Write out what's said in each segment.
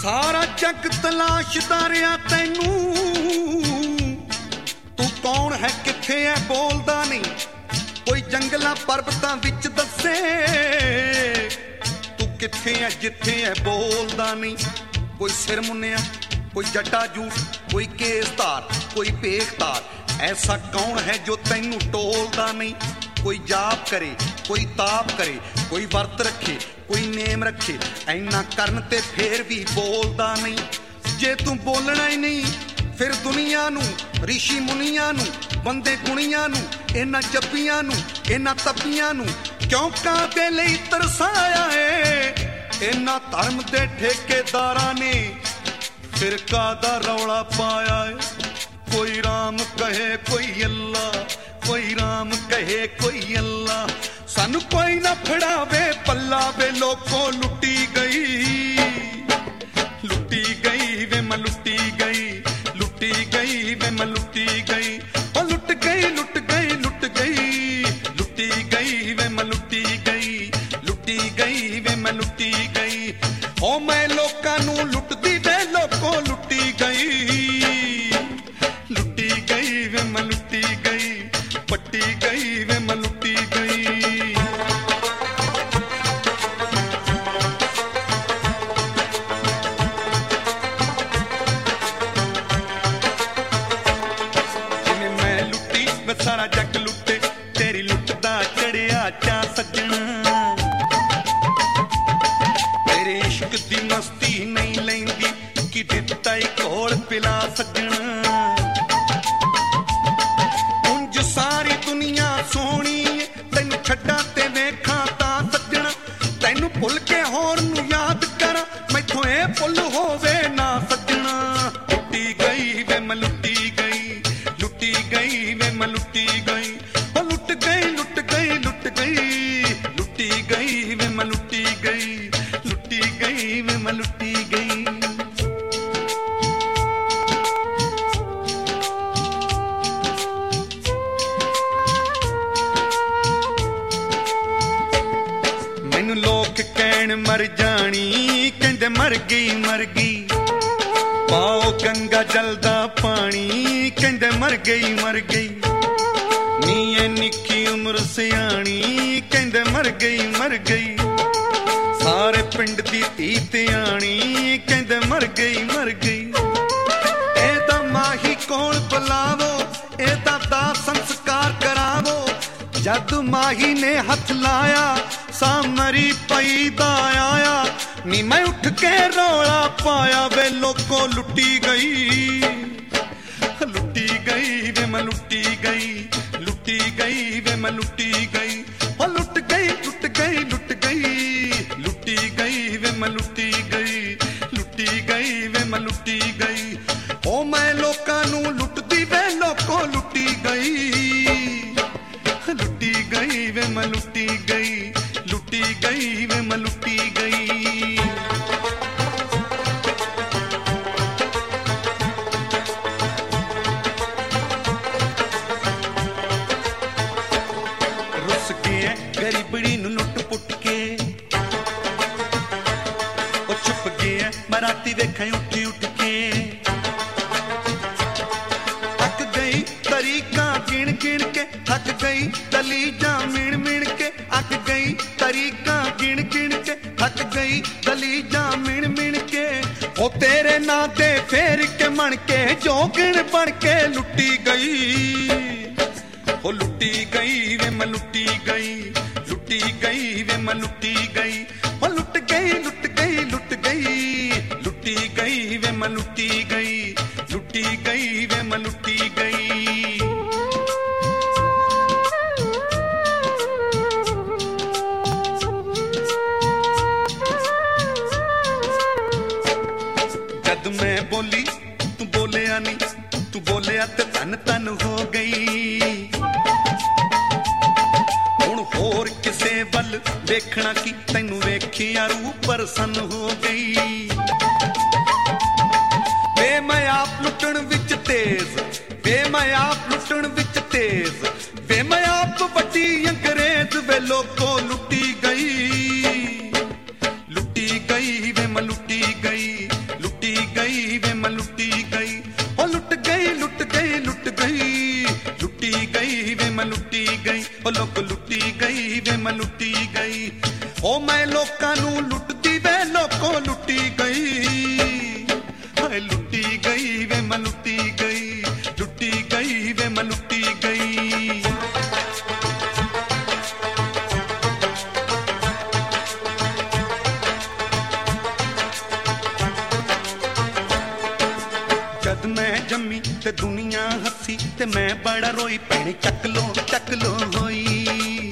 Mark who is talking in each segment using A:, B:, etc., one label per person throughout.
A: ਸਾਰਾ ਜੱਗ ਤਲਾਸ਼ਦਾ ਰਿਹਾ ਤੈਨੂੰ, ਤੂੰ ਕੌਣ ਹੈ ਕਿੱਥੇ ਹੈ ਬੋਲਦਾ ਨਹੀਂ, ਕੋਈ ਜੰਗਲਾਂ ਪਰਬਤਾਂ ਵਿੱਚ ਦੱਸੇ ਤੂੰ ਕਿੱਥੇ ਹੈ ਜਿੱਥੇ ਹੈ ਬੋਲਦਾ ਨਹੀਂ। ਕੋਈ ਸਿਰ ਮੁੰਨਿਆ, ਕੋਈ ਜੱਟਾ ਜੂਠ, ਕੋਈ ਕੇਸਧਾਰ, ਕੋਈ ਭੇਖਧਾਰ, ਐਸਾ ਕੌਣ ਹੈ ਜੋ ਤੈਨੂੰ ਟੋਲਦਾ ਨਹੀਂ। ਕੋਈ ਜਾਪ ਕਰੇ, ਕੋਈ ਤਾਪ ਕਰੇ, ਕੋਈ ਵਰਤ ਰੱਖੇ, ਕੋਈ ਨੇਮ ਰੱਖੇ, ਐਨਾ ਕਰਨ ਤੇ ਫੇਰ ਵੀ ਬੋਲਦਾ ਨਹੀਂ। ਜੇ ਤੂੰ ਬੋਲਣਾ ਹੀ ਨਹੀਂ ਫਿਰ ਦੁਨੀਆ ਨੂੰ, ਰਿਸ਼ੀ ਮੁਨੀਆਂ ਨੂੰ, ਬੰਦੇ ਗੁਣੀਆਂ ਨੂੰ, ਇਹਨਾਂ ਜੱਪੀਆਂ ਨੂੰ, ਇਹਨਾਂ ਤਪੀਆਂ ਨੂੰ ਕਿਉਂ ਕਾਹਦੇ ਲਈ ਤਰਸਾਇਆ ਏ। ਇਹਨਾਂ ਧਰਮ ਦੇ ਠੇਕੇਦਾਰਾਂ ਨੇ ਫਿਰਕਾ ਦਾ ਰੌਲਾ ਪਾਇਆ ਏ। ਕੋਈ ਰਾਮ ਕਹੇ ਕੋਈ ਅੱਲਾ, ਕੋਈ ਰਾਮ ਕਹੇ ਕੋਈ ਅੱਲਾ, ਸਾਨੂੰ ਕੋਈ ਨਾ ਫੜਾਵੇ ਪੱਲਾ ਵੇ ਲੋਕੋ ਲੁੱਟੀ ਗਈ, ਲੁੱਟੀ ਗਈ ਵੇ ਮੈਂ ਲੁੱਟੀ ਗਈ, ਲੁੱਟੀ ਗਈ ਵੇ ਮੈਂ ਲੁੱਟੀ ਗਈ, ਉਹ ਲੁੱਟ ਗਈ ਲੁੱਟ ਗਈ ਲੁੱਟ ਗਈ, ਲੁੱਟੀ ਗਈ ਵੇ ਮੈਂ ਲੁੱਟੀ ਗਈ, ਲੁੱਟੀ ਗਈ ਵੇ ਮੈਂ ਲੁੱਟੀ ਗਈ। ਉਹ ਮੈਂ ਲੋਕਾਂ ਨੂੰ ਲੁੱਟਦੀ ਵੇ ਲੋਕੋ ਲੁੱਟੀ ਗਈ, ਲੁੱਟੀ ਗਈ ਵੇ ਮੈਂ ਲੁੱਟੀ ਗਈ, ਪੱਟੀ ਗਈ ਵੇ ਮੈਂ ਲੁੱਟੀ ਗਈ। ਜਿਵੇਂ ਮੈਂ ਲੁੱਟੀ ਮੈਂ ਸਾਰਾ ਜੱਗ ਲੁੱਟੇ, ਤੇਰੀ ਲੁੱਟ ਦਾ ਚੜਿਆ ਚਾ ਸੱਜਣਾ, ਤੇਰੇ ਇਸ਼ਕ ਦੀ ਮਸਤੀ ਨਹੀਂ ਲੈਂਦੀ ਕਿ ਦਿੱਤਾ ਈ ਘੋਲ ਪਿਲਾ ਸੱਜਣਾ। ਉਂਝ ਸਾਰੀ ਦੁਨੀਆ ਸੋਹਣੀ ਤੈਨੂੰ ਛੱਡਾਂ ਤੇ ਵੇਖਾਂ ਤਾਂ ਸੱਜਣਾ, ਤੈਨੂੰ ਭੁੱਲ ਕੇ ਹੋਰ ਨੂੰ ਯਾਦ ਕਰਾਂ ਮੈਥੋਂ ਇਹ ਭੁੱਲ ਹੋਵੇ ਨਾ ਸੱਜਣਾ। ਲੁੱਟੀ ਗਈ ਵੇ ਮੈਂ ਲੁੱਟੀ ਗਈ, ਲੁੱਟੀ ਗਈ ਵੇ ਮੈਂ ਲੁੱਟੀ ਗਈ, ਉਹ ਲੁੱਟ ਗਈ ਲੁੱਟ ਗਈ ਲੁੱਟ ਗਈ, ਲੁੱਟੀ ਗਈ ਵੇ ਮੈਂ ਲੁੱਟੀ ਗਈ, ਲੁੱਟੀ ਗਈ ਵੇ ਮੈਂ ਲੁੱਟੀ ਗਈ। ਮੈਨੂੰ ਲੋਕ ਕਹਿਣ ਮਰ ਜਾਣੀ, ਕਹਿੰਦੇ ਮਰ ਗਈ ਮਰ ਗਈ, ਪਾਓ ਗੰਗਾ ਜਲ ਦਾ ਪਾਣੀ, ਕਹਿੰਦੇ ਮਰ ਗਈ ਮਰ ਗਈ। ਨੀ ਐ ਨਿੱਕੀ ਉਮਰ ਸਿਆਣੀ, ਕਹਿੰਦੇ ਮਰ ਗਈ ਮਰ ਗਈ, ਸਾਰੇ ਪਿੰਡ ਦੀ ਧੀ ਧਿਆਣੀ, ਕਹਿੰਦੇ ਮਰ ਗਈ ਮਰ ਗਈ। ਇਹਦਾ ਮਾਹੀ ਕੋਲ ਬੁਲਾਵੋ, ਇਹਦਾ ਦਾ ਸੰਸਕਾਰ ਕਰਾਵੋ, ਜਦ ਮਾਹੀ ਨੇ ਹੱਥ ਲਾਇਆ ਸਾਮਰੀ ਪਈ ਦਾ ਆਇਆ, ਨੀ ਮੈਂ ਉੱਠ ਕੇ ਰੌਲਾ ਪਾਇਆ ਵੇ ਲੋਕੋ ਲੁੱਟੀ ਗਈ, ਲੁੱਟੀ ਗਈ ਵੇ ਮੈਂ ਲੁੱਟੀ ਗਈ, ਲੁੱਟੀ ਗਈ ਵੇ ਮੈਂ ਲੁੱਟੀ ਗਈ, ਉਹ ਲੁੱਟ ਗਈ ਲੁੱਟ ਗਈ ਲੁੱਟ ਗਈ, ਲੁੱਟੀ ਗਈ ਵੇ ਮੈਂ ਲੁੱਟੀ ਗਈ, ਲੁੱਟੀ ਗਈ ਵੇ ਮੈਂ ਲੁੱਟੀ ਗਈ। ਉਹ ਮੈਂ ਲੋਕਾਂ ਨੂੰ ਲੁੱਟਦੀ ਵੇ ਲੋਕੋ ਲੁੱਟੀ ਗਈ, ਲੁੱਟੀ ਗਈ ਵੇ ਮੈਂ ਲੁੱਟੀ ਗਈ, ਲੁੱਟੀ ਗਈ ਵੇ ਮੈਂ ਲੁੱਟੀ ਗਈ। ਰੁੱਸ ਗਿਆ ਗਰੀਬੜੀ ਨੂੰ ਲੁੱਟ ਪੁੱਟ ਕੇ, ਉਹ ਛੁਪ ਗਿਆ ਬਰਾਤੀ ਵੇਖਾਂ ਉੱਠੀ ਉੱਠ ਕੇ, ਥੱਕ ਗਈ ਤਰੀਕਾਂ ਗਿਣ ਗਿਣ ਕੇ, ਥੱਕ ਗਈ ਦਲੀਜਾਂ ਮਿਣ ਮਿਣ ਕੇ, ਅੱਕ ਗਈ ਤਰੀਕਾਂ ਗਿਣ ਗਿਣ ਕੇ, ਥੱਕ ਗਈ ਦਲੀਜਾਂ ਮਿਣ ਮਿਣ ਕੇ। ਉਹ ਤੇਰੇ ਨਾਂ ਤੇ ਫੇਰ ਕੇ ਮਣ ਕੇ ਜੋਗਣ ਬਣ ਕੇ ਲੁੱਟੀ ਗਈ, ਉਹ ਲੁੱਟੀ ਗਈ ਵੇ ਮੈਂ ਲੁੱਟੀ ਗਈ, ਲੁੱਟੀ ਗਈ ਵੇ ਮੈਂ ਲੁੱਟੀ ਗਈ, ਉਹ ਲੁੱਟ ਗਈ ਲੁੱਟ ਗਈ ਲੁੱਟ ਗਈ, ਲੁੱਟੀ ਗਈ ਵੇ ਮੈਂ ਲੁੱਟੀ ਗਈ, ਲੁੱਟੀ ਗਈ ਵੇ ਮੈਂ ਲੁੱਟੀ ਗਈ। ਜਦ ਮੈਂ ਬੋਲੀ ਤੂੰ ਬੋਲਿਆ ਨਹੀਂ, ਤੂੰ ਬੋਲਿਆ ਤੇ ਧੰਨ ਧੰਨ ਹੋ ਗਈ। ਹੁਣ ਹੋਰ ਕਿਸੇ ਵੱਲ ਵੇਖਣਾ ਕੀ, ਤੈਨੂੰ ਵੇਖਿਆ ਰੂਹ ਪ੍ਰਸੰਨ ਹੋ ਗਈ। ਵੇ ਮੈਂ ਆਪ ਲੁੱਟਣ ਵਿੱਚ ਤੇਜ਼, ਵੇ ਮੈਂ ਆਪ ਲੁੱਟਣ ਵਿੱਚ ਤੇਜ਼, ਵੇ ਮੈਂ ਆਪ ਵੱਡੀ ਅੰਗਰੇਜ਼ ਵੇ ਲੋਕੋ ਲੁੱਟੀ ਗਈ, ਲੁੱਟੀ ਗਈ ਵੇ ਮੈਂ ਲੁੱਟੀ ਗਈ, जम्मी ते दुनिया हसी ते मैं बड़ा रोई भैने चक लो होई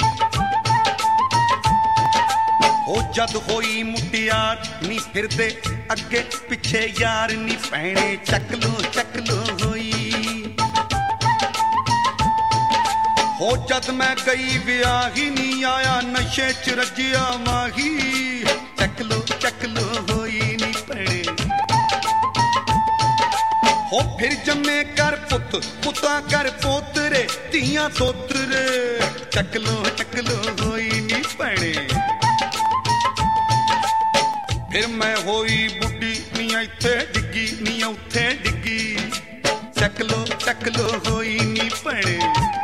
A: ओ जद होई मुटियार नी फिरदे अगे पिछे यार नी भैने चक लो होई हो जद मैं गई ब्याही नी आया नशे च रजिया माही चक लो होई नी भैने हो फिर जम्मे कर पुत पुता कर पोतरे तियां तोतरे चक लो होई नी भैने फिर मैं होई बुढ़ी नी इत्थे डिग्गी नी उत्थे डिग्गी चक लो होई नी भैने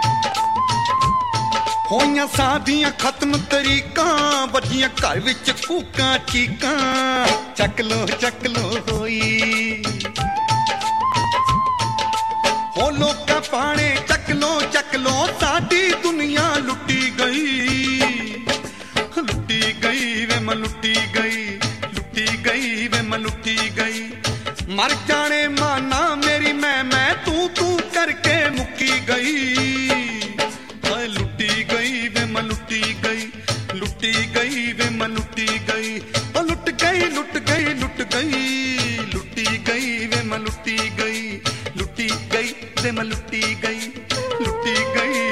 A: होइयां सादियां खत्म तरीकां बजियां घर विच कूकां चीकां चक लो होई हो लोका पाने चक लो साडी दुनिया लुटी गई वे मैं लुटी गई वे मैं लुटी गई मर जाने माना मेरी मैं तू करके मुक्की गई लुटी गई वे मैं लुटी गई वे मैं लुटी गई लुट गई लुटी गई वे मैं लुटी गई वे मैं लुटी गई